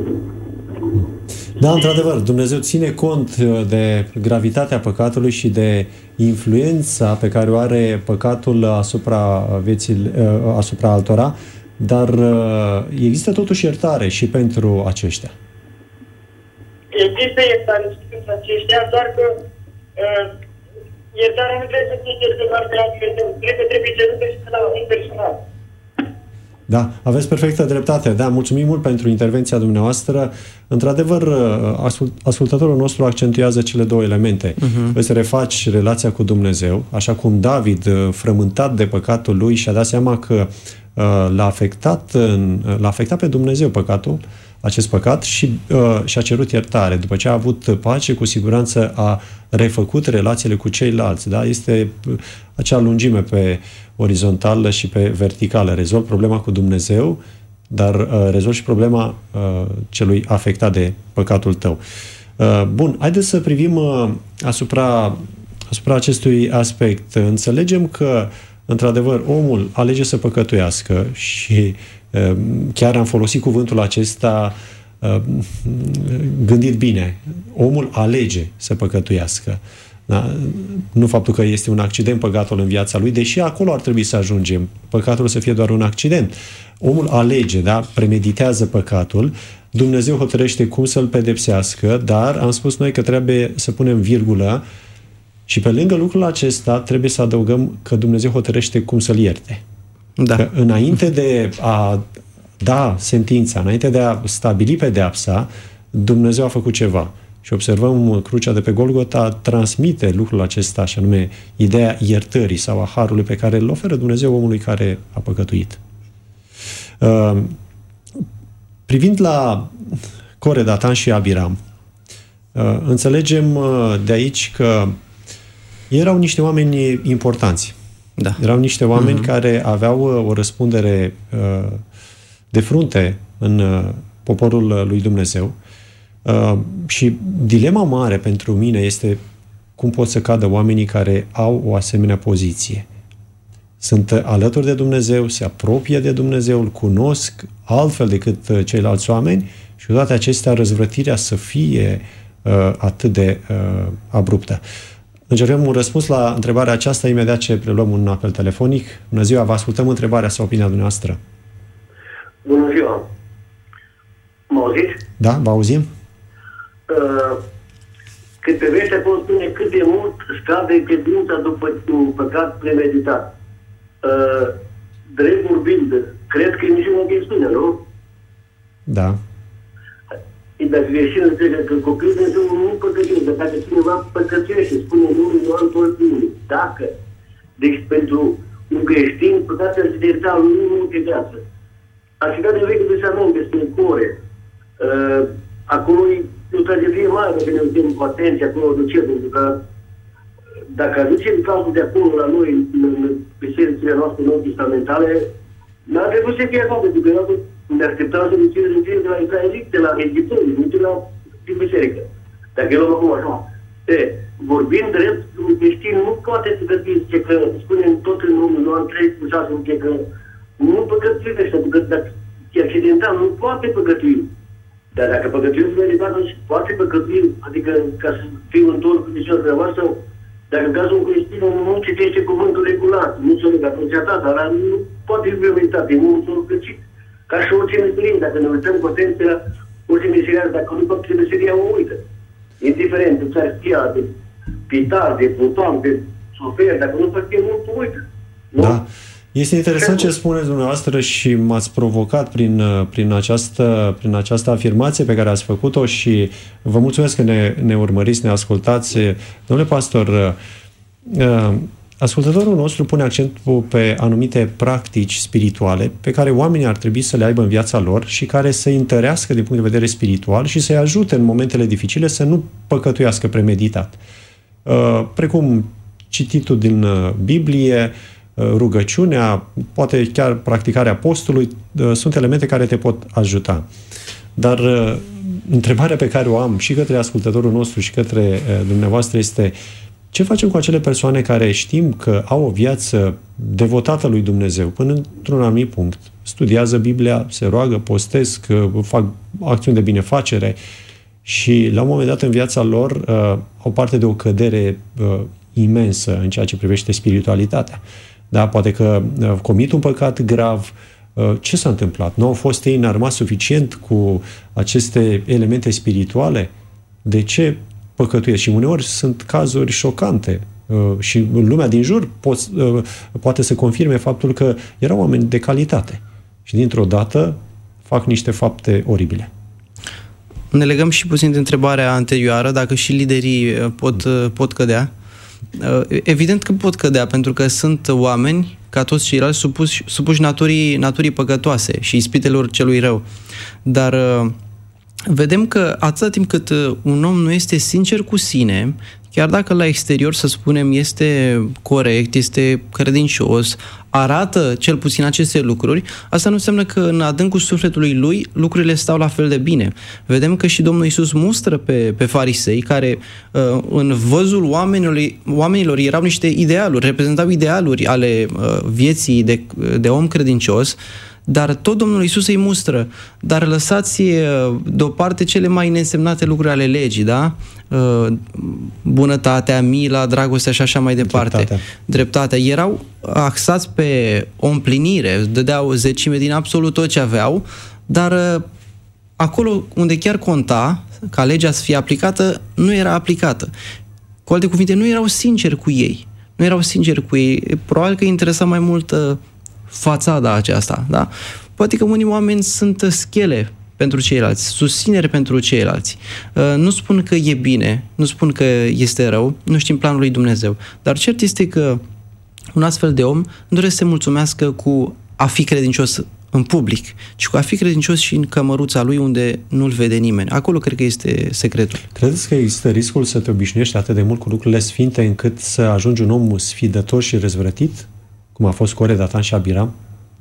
Da, într-adevăr, Dumnezeu ține cont de gravitatea păcatului și de influența pe care o are păcatul asupra vieții, asupra altora, dar există totuși iertare și pentru aceștia. Există iertare și pentru aceștia, doar că iertarea nu trebuie să fie cerută doar de la Dumnezeu, cred că trebuie cerută și de la un personal. Da, aveți perfectă dreptate. Da, mulțumim mult pentru intervenția dumneavoastră. Într-adevăr, ascult, ascultătorul nostru accentuează cele două elemente. Uh-huh. Îți refaci relația cu Dumnezeu, așa cum David, frământat de păcatul lui, și-a dat seama că uh, l-a afectat, în, l-a afectat pe Dumnezeu păcatul, acest păcat, și uh, și-a cerut iertare. După ce a avut pace, cu siguranță a refăcut relațiile cu ceilalți. Da? Este acea lungime pe orizontală și pe verticală. Rezolv problema cu Dumnezeu, dar uh, rezolv și problema uh, celui afectat de păcatul tău. Uh, bun, haideți să privim uh, asupra, asupra acestui aspect. Înțelegem că, într-adevăr, omul alege să păcătuiască și uh, chiar am folosit cuvântul acesta uh, gândit bine. Omul alege să păcătuiască. Da? Nu faptul că este un accident păcatul în viața lui, deși acolo ar trebui să ajungem. Păcatul să fie doar un accident. Omul alege, da? Premeditează păcatul, Dumnezeu hotărăște cum să-l pedepsească, dar am spus noi că trebuie să punem virgulă și pe lângă lucrul acesta trebuie să adăugăm că Dumnezeu hotărăște cum să-l ierte. Da. Că înainte de a da sentința, înainte de a stabili pedeapsa, Dumnezeu a făcut ceva. Și observăm crucea de pe Golgota transmite lucrul acesta, și anume ideea iertării sau a harului pe care îl oferă Dumnezeu omului care a păcătuit. Uh, privind la Core, Datan și Abiram, uh, înțelegem uh, de aici că erau niște oameni importanți. Da. Erau niște oameni uh-huh. care aveau uh, o răspundere uh, de frunte în uh, poporul lui Dumnezeu. Uh, și dilema mare pentru mine este cum pot să cadă oamenii care au o asemenea poziție. Sunt alături de Dumnezeu, se apropie de Dumnezeu, îl cunosc altfel decât ceilalți oameni și cu toate acestea răzvrătirea să fie uh, atât de uh, abruptă. Încercăm un răspuns la întrebarea aceasta imediat ce preluăm un apel telefonic. Bună ziua, vă ascultăm întrebarea sau opinia dumneavoastră. Bună ziua! Mă auziți? Da, vă auzim? Uh, cât privește, pot spune cât de mult scade credința după un păcat premeditat. Uh, drept vorbind, cred că e nici o chestiune, nu? Da. Dacă greșim, înțeleg că copiii de Dumnezeu nu păcătuiește. Dacă cineva păcătuiește, spune numele Ioan Tolbini. Dacă. Deci pentru un creștin, păcatul se ierta lui nu multe viață. Aș fi dat de Vechiul Testament despre Core. Uh, acolo e o tragedie mare dacă ne uităm cu atenție acolo de ce, pentru că dacă aducem cazul de acolo la noi, în bisericile noastre nou-testamentale, n-ar trebui să fie așa, pentru că ne așteptam să ducem de la israeliți, de la egipteni, nu de la din biserică. Dacă e luăm acum așa. E, vorbind drept, un creștin nu poate să găsi, zice că, spunem tot în numele Ioan trei cu șase, zice că nu păcătuiește, pentru că dacă e accidental, nu poate păcătui. Dar dacă păcătuiesc veritat, poate păcătui, adică ca să fiu întors cu viziunea dumneavoastră, dacă în cazul un creștin nu citește cuvântul regulat, nu se lega atunci ta, dar nu poate fi veritat, e mult s-o găcit. Ca și orice meserie, dacă ne uităm cu atenția, orice meserie, dacă nu poate meseria o uită. Indiferent de țarția, de pitar, de putan, de șofer, dacă nu poate fi mult, uită. Nu? Da. Este interesant ce spuneți dumneavoastră și m-ați provocat prin, prin, această, prin această afirmație pe care ați făcut-o și vă mulțumesc că ne, ne urmăriți, ne ascultați. Domnule pastor, ascultătorul nostru pune accentul pe anumite practici spirituale pe care oamenii ar trebui să le aibă în viața lor și care să-i întărească din punct de vedere spiritual și să-i ajute în momentele dificile să nu păcătuiască premeditat. Precum cititul din Biblie, rugăciunea, poate chiar practicarea postului, sunt elemente care te pot ajuta. Dar întrebarea pe care o am și către ascultătorul nostru și către dumneavoastră este: ce facem cu acele persoane care știm că au o viață devotată lui Dumnezeu până într-un anumit punct? Studiază Biblia, se roagă, postesc, fac acțiuni de binefacere și la un moment dat în viața lor uh, au parte de o cădere uh, imensă în ceea ce privește spiritualitatea. Da, poate că uh, comit un păcat grav. Uh, ce s-a întâmplat? Nu au fost ei înarmați suficient cu aceste elemente spirituale? De ce păcătuiesc? Și uneori sunt cazuri șocante și lumea din jur pot, poate să confirme faptul că erau oameni de calitate și dintr-o dată fac niște fapte oribile. Ne legăm și puțin de întrebarea anterioară, dacă și liderii pot, pot cădea. Evident că pot cădea, pentru că sunt oameni, ca toți ceilalți, supuși, supuși naturii, naturii păcătoase și ispitelor celui rău. Dar vedem că atâta timp cât un om nu este sincer cu sine, chiar dacă la exterior, să spunem, este corect, este credincios, arată cel puțin aceste lucruri, asta nu înseamnă că în adâncul sufletului lui lucrurile stau la fel de bine. Vedem că și Domnul Iisus mustră pe, pe farisei, care în văzul oamenilor, oamenilor erau niște idealuri, reprezentau idealuri ale vieții de, de om credincios, dar tot Domnul Iisus îi mustră. Dar lăsați deoparte cele mai neînsemnate lucruri ale legii, da? Bunătatea, mila, dragostea și așa mai departe. Dreptatea. Dreptatea. Erau axați pe o împlinire, dădeau zecime din absolut tot ce aveau, dar acolo unde chiar conta ca legea să fie aplicată, nu era aplicată. Cu alte cuvinte, nu erau sinceri cu ei. Nu erau sinceri cu ei. Probabil că îi interesa mai mult fațada aceasta, da? Poate că unii oameni sunt schele pentru ceilalți, susținere pentru ceilalți. Nu spun că e bine, nu spun că este rău, nu știm planul lui Dumnezeu, dar cert este că un astfel de om nu trebuie să se mulțumească cu a fi credincios în public, ci cu a fi credincios și în cămăruța lui unde nu-l vede nimeni. Acolo cred că este secretul. Credeți că există riscul să te obișnuiești atât de mult cu lucrurile sfinte încât să ajungi un om sfidător și răzvrătit? Cum a fost Core, Datan și Abiram?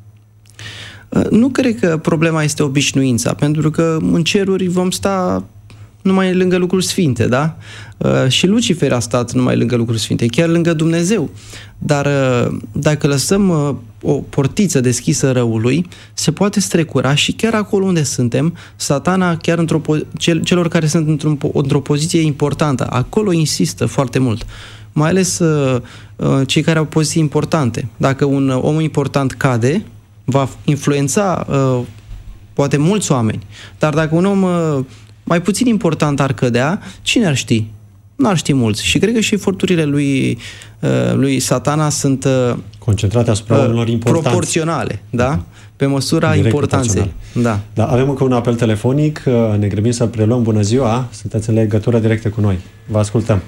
Nu cred că problema este obișnuința, pentru că în ceruri vom sta numai lângă lucruri sfinte, da? Și Lucifer a stat numai lângă lucruri sfinte, chiar lângă Dumnezeu. Dar dacă lăsăm o portiță deschisă răului, se poate strecura și chiar acolo unde suntem, Satana, chiar într-o, celor care sunt într-o, într-o poziție importantă, acolo insistă foarte mult. Mai ales uh, cei care au poziții importante. Dacă un om important cade, va influența uh, poate mulți oameni. Dar dacă un om uh, mai puțin important ar cădea, cine ar ști? Nu ar ști mulți. Și cred că și eforturile lui, uh, lui Satana sunt uh, concentrate asupra uh, oamenilor importanți. Proporționale, da? Pe măsura Direct importanței. Da. Da. Avem încă un apel telefonic. Ne grăbim să preluăm. Bună ziua! Sunteți în legătură directă cu noi. Vă ascultăm.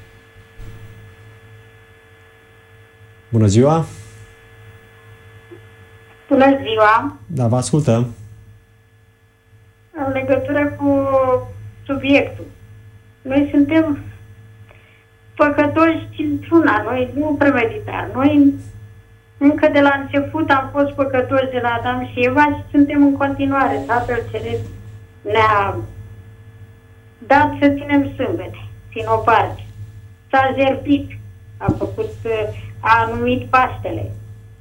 Bună ziua! Bună ziua! Da, vă ascultăm. În legătură cu subiectul. Noi suntem păcătoși într-una, noi nu premeditar. Noi încă de la început am fost păcătoși de la Adam și Eva și suntem în continuare. Tatăl Ceresc ne-a dat să ținem sâmbete, țin o parte. S-a jertfit, a făcut, a numit Paștele.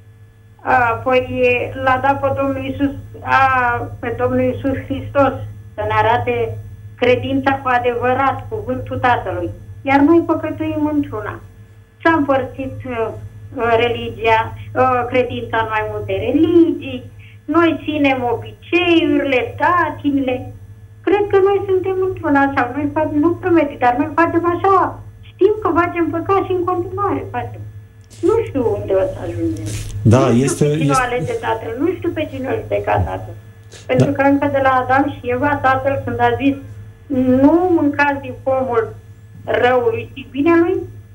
Apoi l-a dat pe Domnul Iisus, a, pe Domnul Iisus Hristos să ne arate credința cu adevărat, cuvântul Tatălui. Iar noi păcătuim într-una. S-a împărțit uh, religia, uh, credința în mai multe religii, noi ținem obiceiurile, datinile. Cred că noi suntem într-una sau noi facem, nu prometi, dar noi facem așa. Știm că facem păcat și în continuare facem. Nu știu unde o să ajungem. Da, nu știu este, pe cine este... o alege Tatăl, nu știu pe cine o judeca Tatăl. Pentru da. că încă de la Adam și Eva, Tatăl când a zis nu mâncați din pomul răului și binelui,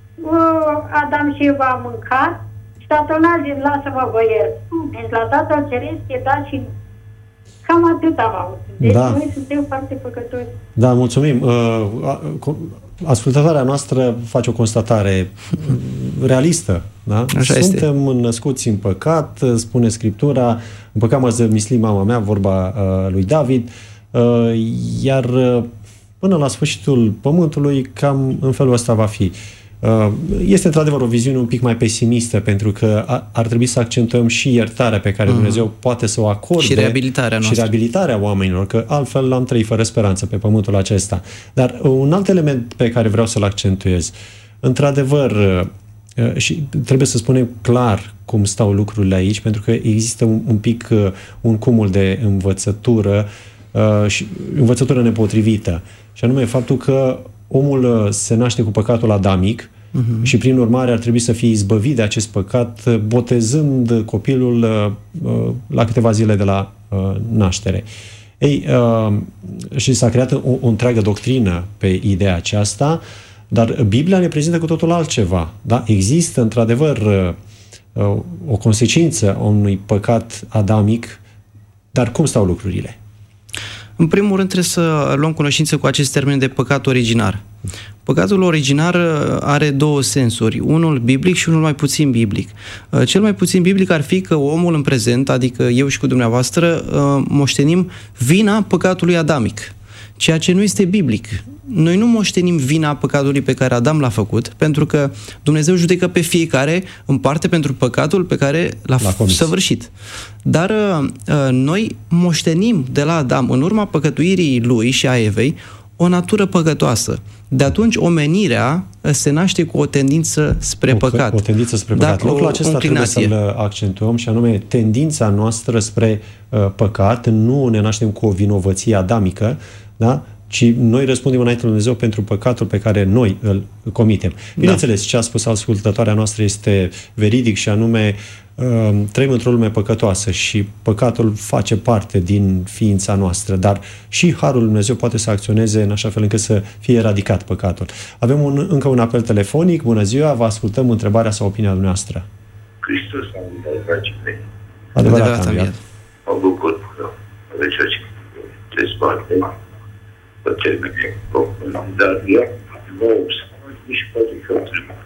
Adam și Eva a mâncat și Tatăl n-a zis lasă-mă vă iert. Deci la Tatăl Ceresc e dat și cam atât am avut. Deci da. noi suntem foarte păcătoși. Da, mulțumim. Ascultătoarea noastră face o constatare realistă. Da? Așa Suntem este. născuți în păcat, spune Scriptura, în păcat m-a zămislit mama mea, vorba uh, lui David, uh, iar uh, până la sfârșitul pământului, cam în felul ăsta va fi. Uh, este într-adevăr o viziune un pic mai pesimistă, pentru că a, ar trebui să accentuăm și iertarea pe care uh-huh. Dumnezeu poate să o acorde și reabilitarea noastră. Și reabilitarea oamenilor, că altfel l-am trăit fără speranță pe pământul acesta. Dar un alt element pe care vreau să-l accentuez, într-adevăr, și trebuie să spunem clar cum stau lucrurile aici, pentru că există un, un pic un cumul de învățătură și învățătură nepotrivită. Și anume faptul că omul se naște cu păcatul adamic Uh-huh. Și prin urmare ar trebui să fie izbăvit de acest păcat botezând copilul uh, la câteva zile de la uh, naștere. Ei, uh, și s-a creat o, o întreagă doctrină pe ideea aceasta, dar Biblia ne prezintă cu totul altceva. Da? Există, într-adevăr, uh, o consecință a unui păcat adamic, dar cum stau lucrurile? În primul rând trebuie să luăm cunoștință cu acest termen de păcat originar. Păcatul originar are două sensuri, unul biblic și unul mai puțin biblic. Cel mai puțin biblic ar fi că omul în prezent, adică eu și cu dumneavoastră, moștenim vina păcatului adamic, ceea ce nu este biblic. Noi nu moștenim vina păcatului pe care Adam l-a făcut, pentru că Dumnezeu judecă pe fiecare în parte pentru păcatul pe care l-a, l-a săvârșit. Dar noi moștenim de la Adam, în urma păcătuirii lui și a Evei, o natură păcătoasă. De atunci omenirea se naște cu o tendință spre o, păcat. O tendință spre păcat. Da, Lucrul acesta trebuie să-l accentuăm și anume tendința noastră spre uh, păcat. Nu ne naștem cu o vinovăție adamică, da? Ci noi răspundem înainte lui Dumnezeu pentru păcatul pe care noi îl comitem. Bineînțeles, da. Ce a spus ascultătoarea noastră este veridic și anume uh, trăim într-o lume păcătoasă și păcatul face parte din ființa noastră, dar și Harul lui Dumnezeu poate să acționeze în așa fel încât să fie eradicat păcatul. Avem un, încă un apel telefonic. Bună ziua, vă ascultăm întrebarea sau opinia dumneavoastră. Hristos a înviat, dragii mei. Adevărat a înviat. Mă bucur că aveți ce spate. Să termine programul, dar ea nu observă și poate că o întrebare.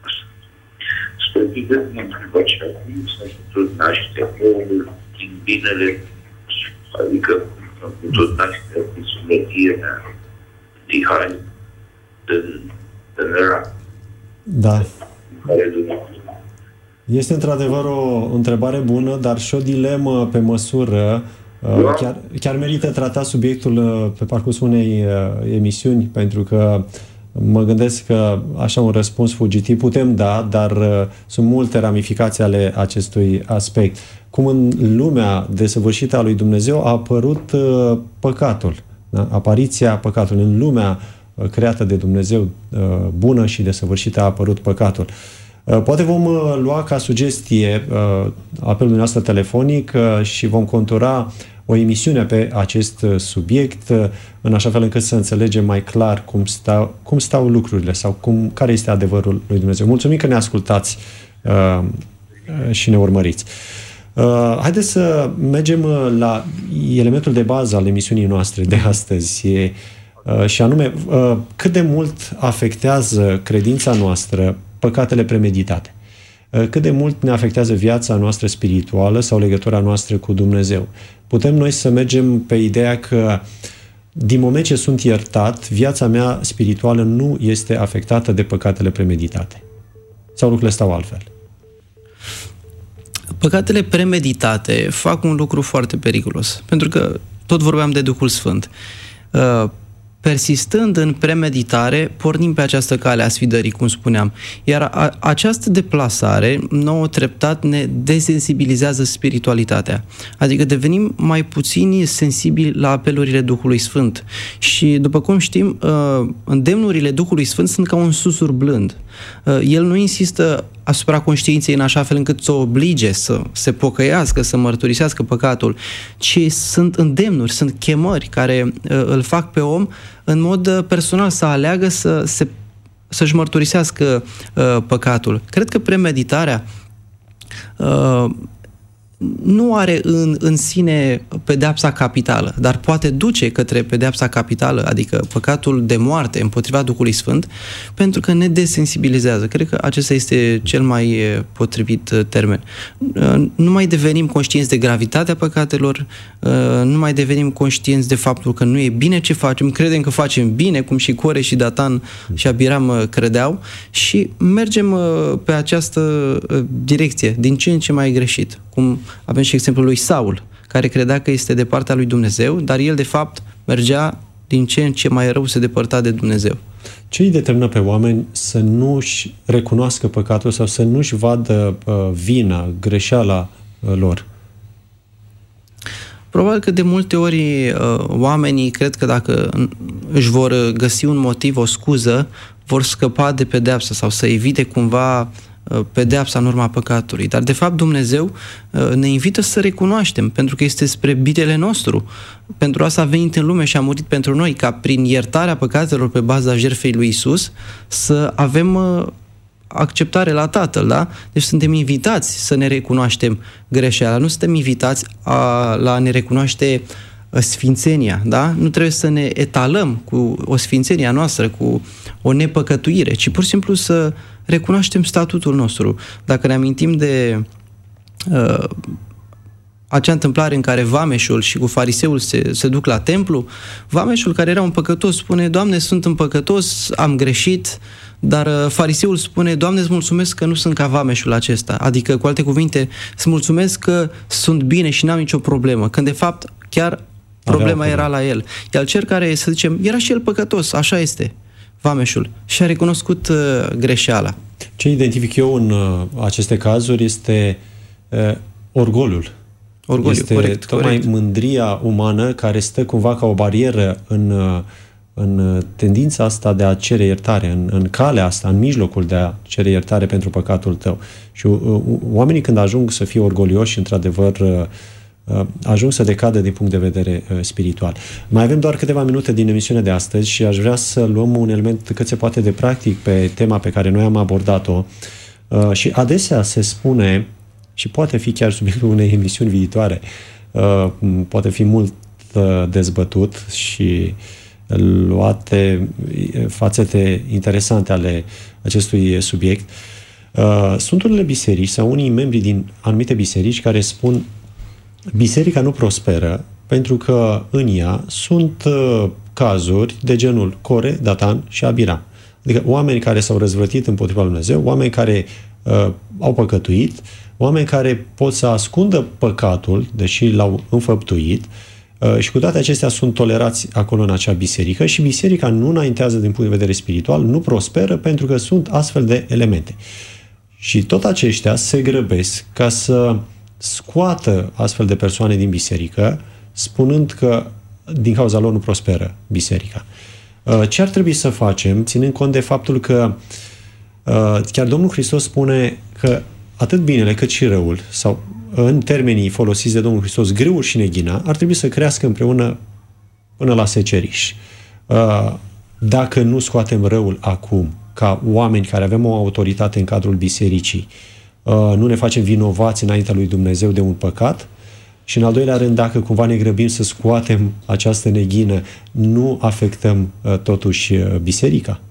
Spre mă întreba și acum s-a putut naște omul din binele, adică a putut naște din sumătirea, din hai, din, din ăla. Da. Care Dumnezeu. Este într-adevăr o întrebare bună, dar și o dilemă pe măsură. Da. Chiar, chiar merită tratat subiectul pe parcursul unei emisiuni, pentru că mă gândesc că așa un răspuns fugitiv putem da, dar sunt multe ramificații ale acestui aspect. Cum în lumea desăvârșită a lui Dumnezeu a apărut păcatul, da? Apariția păcatului. În lumea creată de Dumnezeu bună și desăvârșită a apărut păcatul. Poate vom lua ca sugestie apelul dumneavoastră telefonic și vom contura o emisiune pe acest subiect în așa fel încât să înțelegem mai clar cum stau, cum stau lucrurile sau cum, care este adevărul lui Dumnezeu. Mulțumim că ne ascultați uh, și ne urmăriți. Uh, haideți să mergem la elementul de bază al emisiunii noastre de astăzi uh, și anume uh, cât de mult afectează credința noastră păcatele premeditate. Cât de mult ne afectează viața noastră spirituală sau legătura noastră cu Dumnezeu. Putem noi să mergem pe ideea că din moment ce sunt iertat, viața mea spirituală nu este afectată de păcatele premeditate. Sau lucrurile stau altfel? Păcatele premeditate fac un lucru foarte periculos. Pentru că tot vorbeam de Duhul Sfânt. Persistând în premeditare, pornim pe această cale a sfidării, cum spuneam. Iar a, această deplasare, nouă treptat, ne desensibilizează spiritualitatea. Adică devenim mai puțini sensibili la apelurile Duhului Sfânt. Și, după cum știm, îndemnurile Duhului Sfânt sunt ca un susur blând. El nu insistă asupra conștiinței în așa fel încât să o oblige să se pocăiască, să mărturisească păcatul, ci sunt îndemnuri, sunt chemări care uh, îl fac pe om în mod uh, personal să aleagă să se, să-și mărturisească uh, păcatul. Cred că premeditarea uh, nu are în, în sine pedeapsa capitală, dar poate duce către pedeapsa capitală, adică păcatul de moarte împotriva Duhului Sfânt, pentru că ne desensibilizează. Cred că acesta este cel mai potrivit termen. Nu mai devenim conștienți de gravitatea păcatelor, nu mai devenim conștienți de faptul că nu e bine ce facem, credem că facem bine, cum și Core și Datan și Abiram credeau, și mergem pe această direcție, din ce în ce mai greșit. Cum avem și exemplul lui Saul, care credea că este de partea lui Dumnezeu, dar el de fapt mergea din ce în ce mai rău, se depărta de Dumnezeu. Ce îi determină pe oameni să nu-și recunoască păcatul sau să nu-și vadă uh, vina, greșeala uh, lor? Probabil că de multe ori uh, oamenii cred că dacă își vor găsi un motiv, o scuză, vor scăpa de pedeapsă sau să evite cumva pedeapsa în urma păcatului. Dar, de fapt, Dumnezeu ne invită să recunoaștem, pentru că este spre binele nostru. Pentru asta a venit în lume și a murit pentru noi, ca prin iertarea păcatelor pe baza jertfei lui Iisus să avem acceptare la Tatăl, da? Deci suntem invitați să ne recunoaștem greșeala. Nu suntem invitați a, la a ne recunoaște sfințenia, da? Nu trebuie să ne etalăm cu o sfințenie a noastră, cu o nepăcătuire, ci pur și simplu să recunoaștem statutul nostru. Dacă ne amintim de uh, acea întâmplare în care vameșul și cu fariseul se, se duc la templu, vameșul, care era un păcătos, spune: Doamne, sunt un păcătos, am greșit, dar uh, fariseul spune: Doamne, îți mulțumesc că nu sunt ca vameșul acesta. Adică, cu alte cuvinte, îți mulțumesc că sunt bine și n-am nicio problemă, când de fapt chiar problema era la el. Iar cel care, să zicem, era și el păcătos, așa este, vameșul, și a recunoscut uh, greșeala. Ce identific eu în uh, aceste cazuri este uh, orgoliul. Orgoliu, este corect, tocmai corect. mândria umană care stă cumva ca o barieră în, uh, în tendința asta de a cere iertare, în, în calea asta, în mijlocul de a cere iertare pentru păcatul tău. Și uh, oamenii, când ajung să fie orgolioși, într-adevăr, uh, ajung să decadă din punct de vedere uh, spiritual. Mai avem doar câteva minute din emisiunea de astăzi și aș vrea să luăm un element cât se poate de practic pe tema pe care noi am abordat-o. Uh, și adesea se spune, și poate fi chiar subiectul unei emisiuni viitoare, uh, poate fi mult uh, dezbătut și luate fațete interesante ale acestui subiect. Uh, sunt unele biserici sau unii membri din anumite biserici care spun: biserica nu prosperă pentru că în ea sunt uh, cazuri de genul Core, Datan și Abiram. Adică oameni care s-au răzvrătit împotriva lui Dumnezeu, oameni care uh, au păcătuit, oameni care pot să ascundă păcatul, deși l-au înfăptuit, uh, și cu toate acestea sunt tolerați acolo în acea biserică și biserica nu înaintează din punct de vedere spiritual, nu prosperă pentru că sunt astfel de elemente. Și tot aceștia se grăbesc ca să scoată astfel de persoane din biserică, spunând că din cauza lor nu prosperă biserica. Ce ar trebui să facem, ținând cont de faptul că chiar Domnul Hristos spune că atât binele cât și răul, sau în termenii folosiți de Domnul Hristos, grâul și neghina, ar trebui să crească împreună până la seceriș. Dacă nu scoatem răul acum, ca oameni care avem o autoritate în cadrul bisericii, nu ne facem vinovați înaintea lui Dumnezeu de un păcat, și în al doilea rând, dacă cumva ne grăbim să scoatem această neghină, nu afectăm totuși biserica?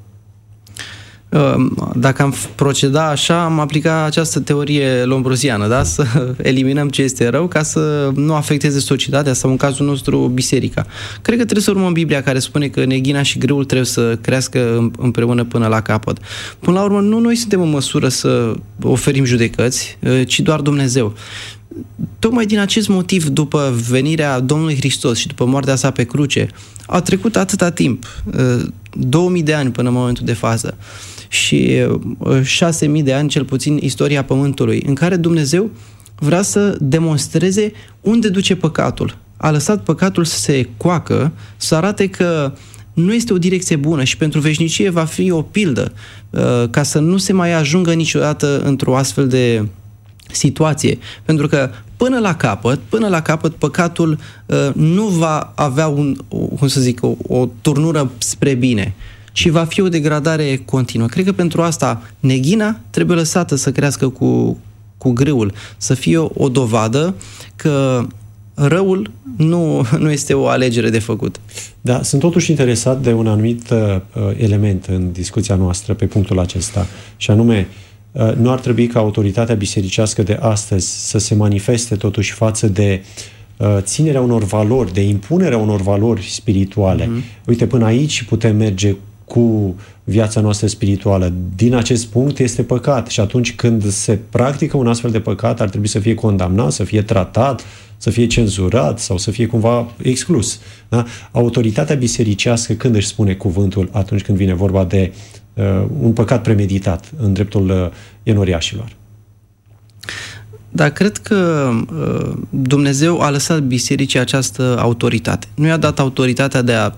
Dacă am proceda așa, am aplica această teorie lombroziană, da? Să eliminăm ce este rău ca să nu afecteze societatea sau, în cazul nostru, biserica. Cred că trebuie să urmăm Biblia, care spune că neghina și grâul trebuie să crească împreună până la capăt. Până la urmă, nu noi suntem în măsură să oferim judecăți, ci doar Dumnezeu. Tocmai din acest motiv, după venirea Domnului Hristos și după moartea sa pe cruce, a trecut atâta timp, două mii de ani până în momentul de față și șase mii de ani, cel puțin, istoria Pământului, în care Dumnezeu vrea să demonstreze unde duce păcatul. A lăsat păcatul să se coacă, să arate că nu este o direcție bună și pentru veșnicie va fi o pildă, ca să nu se mai ajungă niciodată într-o astfel de situație. Pentru că până la capăt, până la capăt, păcatul uh, nu va avea un, cum să zic, o, o turnură spre bine, ci va fi o degradare continuă. Cred că pentru asta neghina trebuie lăsată să crească cu, cu grâul, să fie o, o dovadă că răul nu, nu este o alegere de făcut. Da, sunt totuși interesat de un anumit uh, element în discuția noastră pe punctul acesta, și anume, nu ar trebui ca autoritatea bisericească de astăzi să se manifeste totuși față de uh, ținerea unor valori, de impunerea unor valori spirituale. Mm-hmm. Uite, până aici putem merge cu viața noastră spirituală. Din acest punct este păcat și atunci când se practică un astfel de păcat, ar trebui să fie condamnat, să fie tratat, să fie cenzurat sau să fie cumva exclus. Da? Autoritatea bisericească, când își spune cuvântul, atunci când vine vorba de uh, un păcat premeditat în dreptul uh, enoriașilor? Dar cred că uh, Dumnezeu a lăsat bisericii această autoritate. Nu i-a dat autoritatea de a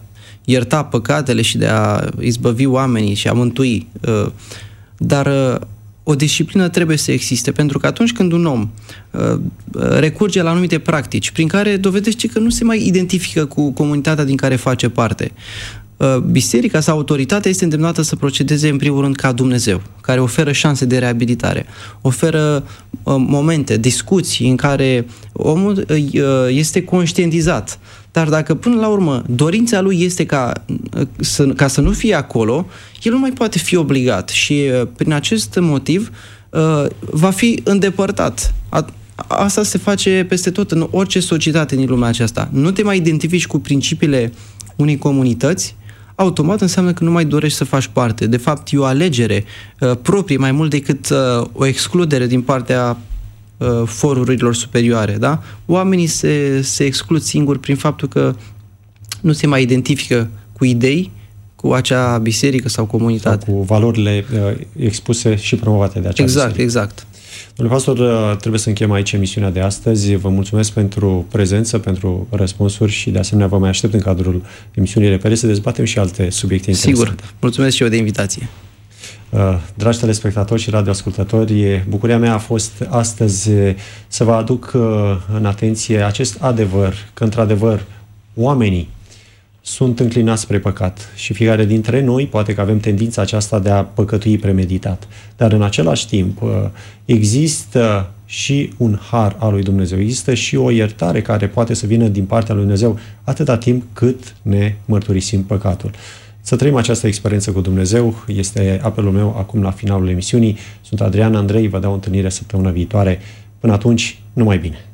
ierta păcatele și de a izbăvi oamenii și a mântui. Dar o disciplină trebuie să existe, pentru că atunci când un om recurge la anumite practici prin care dovedește că nu se mai identifică cu comunitatea din care face parte, biserica sau autoritatea este îndemnată să procedeze în primul rând ca Dumnezeu, care oferă șanse de reabilitare, oferă momente, discuții în care omul este conștientizat. Dar dacă până la urmă dorința lui este ca să, ca să nu fie acolo, el nu mai poate fi obligat și prin acest motiv va fi îndepărtat. Asta se face peste tot, în orice societate din lumea aceasta. Nu te mai identifici cu principiile unei comunități, automat înseamnă că nu mai dorești să faci parte. De fapt, e o alegere uh, proprie mai mult decât uh, o excludere din partea uh, forurilor superioare. Da? Oamenii se, se exclud singuri prin faptul că nu se mai identifică cu idei, cu acea biserică sau comunitate. Sau cu valorile uh, expuse și promovate de acea exact, biserică. Exact, Domnule pastor, trebuie să încheiem aici emisiunea de astăzi. Vă mulțumesc pentru prezență, pentru răspunsuri și de asemenea vă mai aștept în cadrul emisiunii Repere să dezbatem și alte subiecte interesante. Sigur. Mulțumesc și eu de invitație. Dragi telespectatori și radioascultători, bucuria mea a fost astăzi să vă aduc în atenție acest adevăr, că într-adevăr oamenii sunt înclinați spre păcat și fiecare dintre noi poate că avem tendința aceasta de a păcătui premeditat. Dar în același timp există și un har al lui Dumnezeu, există și o iertare care poate să vină din partea lui Dumnezeu atâta timp cât ne mărturisim păcatul. Să trăim această experiență cu Dumnezeu este apelul meu acum la finalul emisiunii. Sunt Adrian Andrei, vă dau o întâlnire săptămâna viitoare. Până atunci, numai bine!